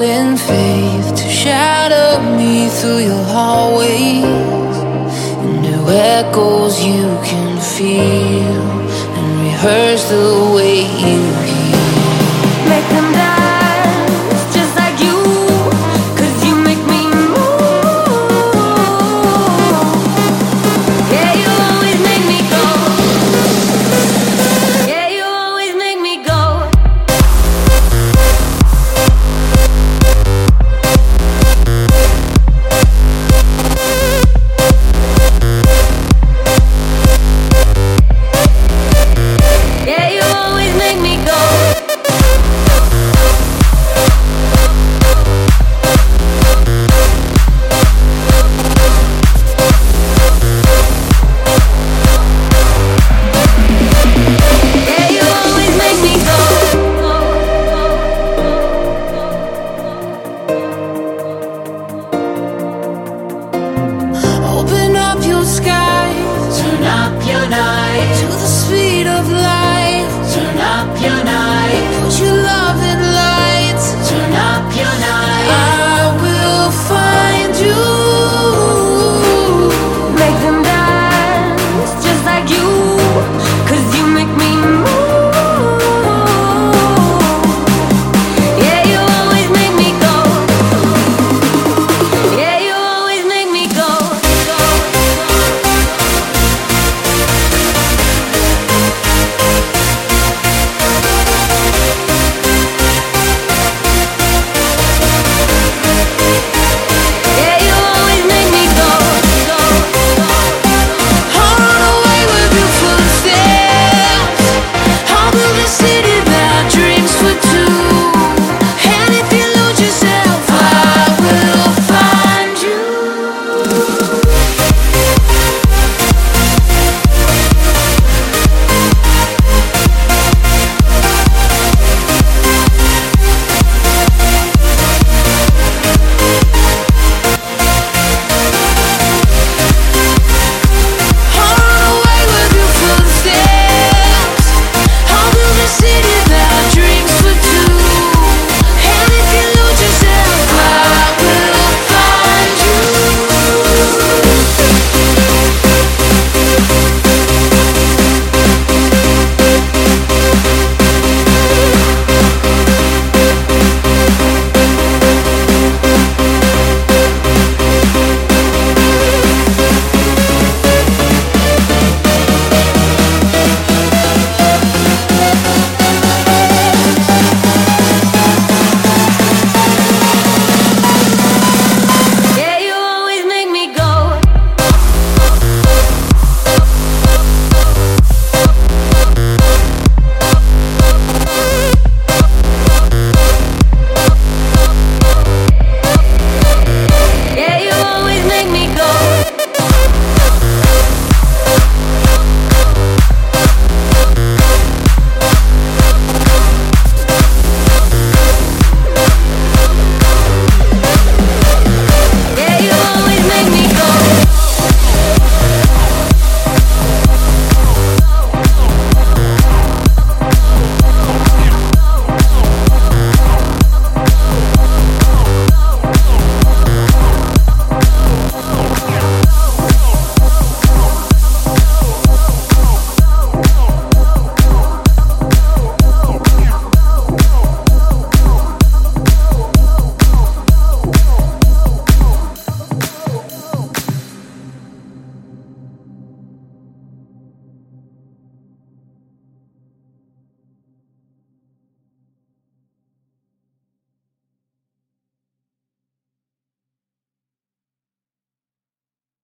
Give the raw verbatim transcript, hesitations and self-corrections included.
in faith to shadow me through your hallways, and new echoes you can feel, and rehearse the way you heal. Make them dance just like you, 'cause you make me move. Yeah, you always make me go. Yeah, you always make me go. Yeah, you always make me go. Yeah, you always make me go. Open up your sky, turn up your night to the speed of light. Turn up your night.